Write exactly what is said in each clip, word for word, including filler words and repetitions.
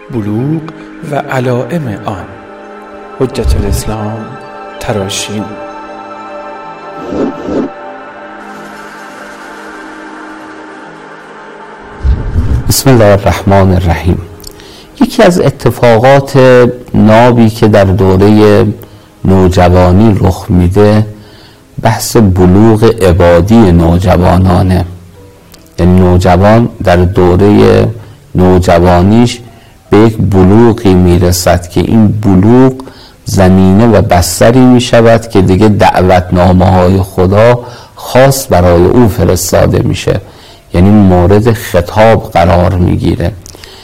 بلوغ و علائم آن. حجت الاسلام تراشی. بسم الله الرحمن الرحیم. یکی از اتفاقات نابی که در دوره نوجوانی رخ میده بحث بلوغ عبادی نوجوانانه. یعنی نوجوان در دوره نوجوانیش به یک بلوغی میرسد که این بلوغ زمینه و بستری میشود که دیگه دعوتنامه های خدا خاص برای او فرستاده میشه، یعنی مورد خطاب قرار میگیره.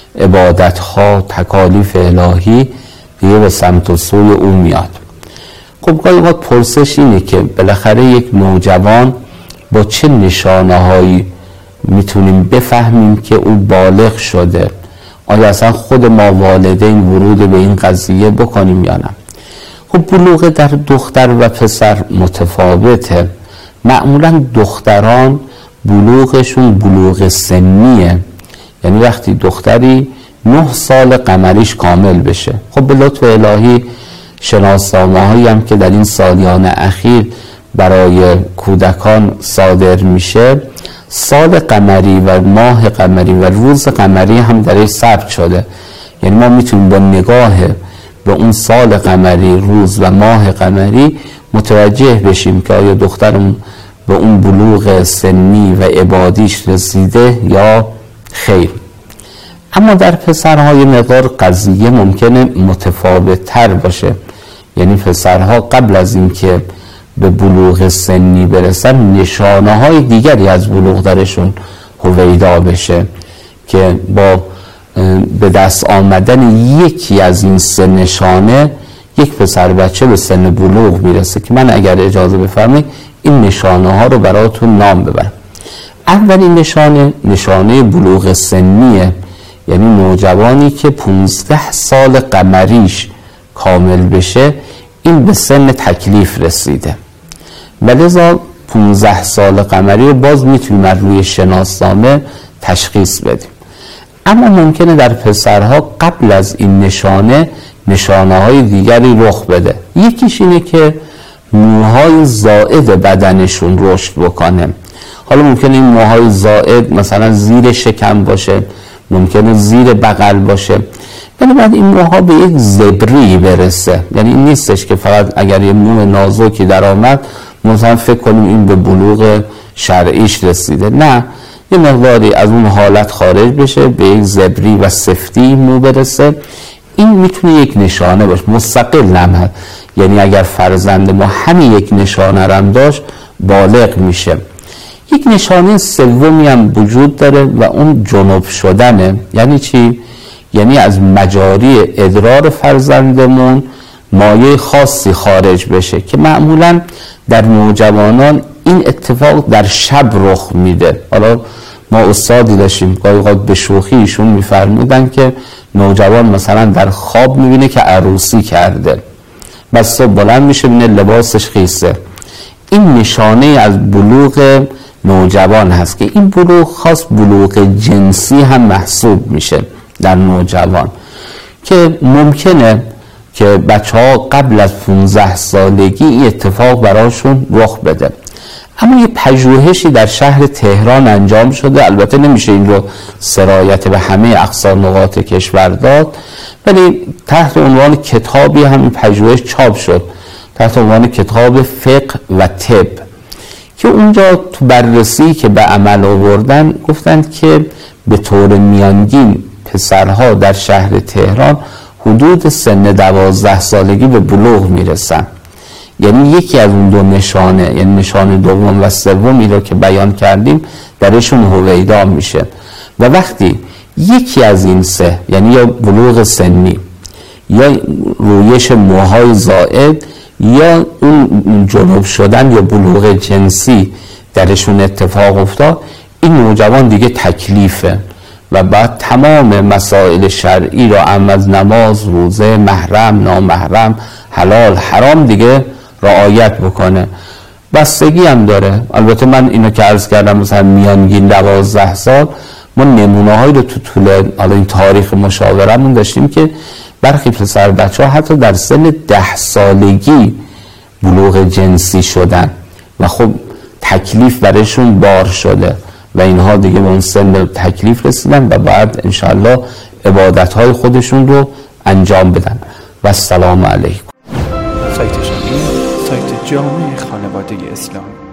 عبادت ها، تکالیف الهی دیگه به سمت و سوی او میاد. خب گاهی اوقات پرسش اینه که بالاخره یک نوجوان با چه نشانه هایی میتونیم بفهمیم که او بالغ شده؟ آیا اصلا خود ما والدین ورود به این قضیه بکنیم یا نه؟ خب بلوغ در دختر و پسر متفاوته. معمولا دختران بلوغشون بلوغ سنیه، یعنی وقتی دختری نه سال قمریش کامل بشه. خب به لطف الهی شناسنامه هایی هم که در این سالیان اخیر برای کودکان صادر میشه، سال قمری و ماه قمری و روز قمری هم درش ثبت شده. یعنی ما میتونیم با نگاه به اون سال قمری، روز و ماه قمری متوجه بشیم که آیا دخترمون به اون بلوغ سنی و عبادیش رسیده یا خیر. اما در پسرهای مقدار قضیه ممکنه متفاوت تر باشه. یعنی پسرها قبل از اینکه به بلوغ سنی برسن نشانه های دیگری از بلوغ درشون هویدا بشه که با به دست آمدن یکی از این سه نشانه یک پسر بچه به سن بلوغ میرسه که من اگر اجازه بفرمایید این نشانه ها رو براتون نام ببرم. اولین نشانه نشانه بلوغ سنیه، یعنی نوجوانی که پونزده سال قمریش کامل بشه این به سن تکلیف رسیده. ولذا پونزده سال قمری رو باز میتونیم از روی شناسنامه تشخیص بدیم. اما ممکنه در پسرها قبل از این نشانه نشانه های دیگری رخ بده. یکیش اینه که موهای زائد بدنشون رشد بکنه. حالا ممکنه این موهای زائد مثلا زیر شکم باشه، ممکنه زیر بغل باشه، یعنی بعد این موها به یک زبری برسه. یعنی این نیستش که فقط اگر یه مو نازکی در آمد مثلا فکر کنیم این به بلوغ شرعیش رسیده. نه، یه مقداری از اون حالت خارج بشه، به یک زبری و سفتی مو برسه. این میتونه یک نشانه باشه، مستقل نمه. یعنی اگر فرزند ما همین یک نشانه رم داشت بالغ میشه. یک نشانه سومی هم وجود داره و اون جنب شدنه. یعنی چی؟ یعنی از مجاری ادرار فرزندمون مایه خاصی خارج بشه که معمولا در نوجوانان این اتفاق در شب رخ میده. حالا ما استادی داشتیم گاهی اوقات به شوخی ایشون میفرمودن که نوجوان مثلا در خواب میبینه که عروسی کرده، بس صبح بلند میشه بینه لباسش خیسه. این نشانه از بلوغ نوجوان هست که این بلوغ خاص بلوغ جنسی هم محسوب میشه در نوجوان، که ممکنه که بچه ها قبل از پانزده سالگی این اتفاق براشون رخ بده. اما یه پژوهشی در شهر تهران انجام شده، البته نمیشه این رو سرایت به همه اقصا نقاط کشور داد، ولی تحت عنوان کتابی همین پژوهش چاپ شد تحت عنوان کتاب فقه و طب، که اونجا تو بررسی که به عمل آوردن گفتن که به طور میانگین پسرها در شهر تهران حدود سن دوازده سالگی به بلوغ میرسن. یعنی یکی از اون دو نشانه، یعنی نشانه دوم و سومی رو که بیان کردیم درشون هویدا میشه. و وقتی یکی از این سه، یعنی یا بلوغ سنی یا رویش موهای زائد یا اون جنب شدن یا بلوغ جنسی درشون اتفاق افتاد، این نوجوان دیگه تکلیفه و بعد تمام مسائل شرعی را هم از نماز، روزه، محرم، نامحرم، حلال، حرام دیگه رعایت بکنه. بستگی هم داره. البته من اینو که عرض کردم مثلا میانگین دوازده سال، ما نمونه هایی رو تو طول این تاریخ مشاورمون داشتیم که برخی پسر بچه ها حتی در سن ده سالگی بلوغ جنسی شدن و خب تکلیف برایشون بار شده و اینها دیگه به اون سن تکلیف رسیدن و بعد انشاءالله عبادت های خودشون رو انجام بدن. و السلام علیکم. سایت شمیم سایت جامع خانواده اسلام.